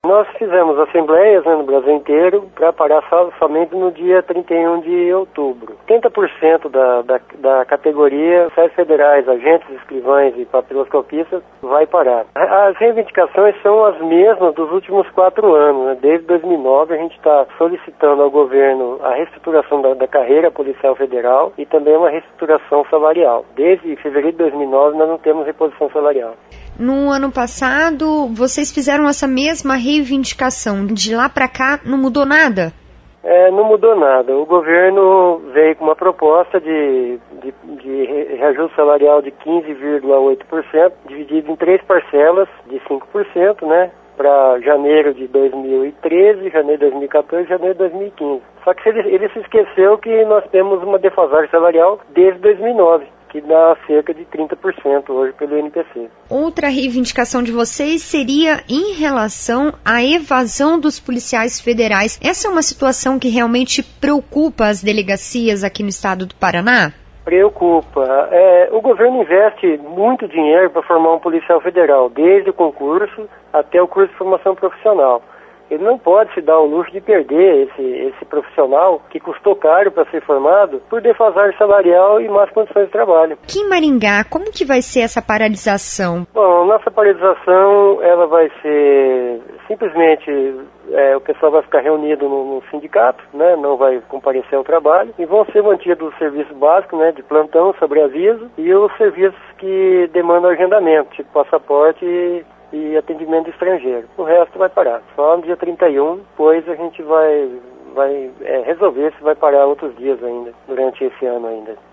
Nós fizemos assembleias, né, no Brasil inteiro para parar somente no dia 31 de outubro. 80% da categoria oficiais federais, agentes, escrivães e papiloscopistas vai parar. As reivindicações são as mesmas dos últimos 4 anos. Né? Desde 2009 a gente está solicitando ao governo a reestruturação da carreira policial federal e também uma reestruturação salarial. Desde fevereiro de 2009 nós não temos reposição salarial. No ano passado, vocês fizeram essa mesma reivindicação. De lá para cá, não mudou nada? Não mudou nada. O governo veio com uma proposta de reajuste salarial de 15,8%, dividido em 3 parcelas de 5%, né? Para janeiro de 2013, janeiro de 2014 e janeiro de 2015. Só que ele se esqueceu que nós temos uma defasagem salarial desde 2009. Que dá cerca de 30% hoje pelo INPC. Outra reivindicação de vocês seria em relação à evasão dos policiais federais. Essa é uma situação que realmente preocupa as delegacias aqui no estado do Paraná? Preocupa. O governo investe muito dinheiro para formar um policial federal, desde o concurso até o curso de formação profissional. Ele não pode se dar o luxo de perder esse profissional que custou caro para ser formado por defasagem salarial e más condições de trabalho. Aqui em Maringá, como que vai ser essa paralisação? Bom, nossa paralisação ela vai ser simplesmente o pessoal vai ficar reunido no sindicato, né, não vai comparecer ao trabalho e vão ser mantidos os serviços básicos, né, de plantão, sobreaviso e os serviços que demandam agendamento, tipo passaporte e atendimento estrangeiro. O resto vai parar. Só no dia 31, depois a gente vai resolver se vai parar outros dias ainda, durante esse ano ainda.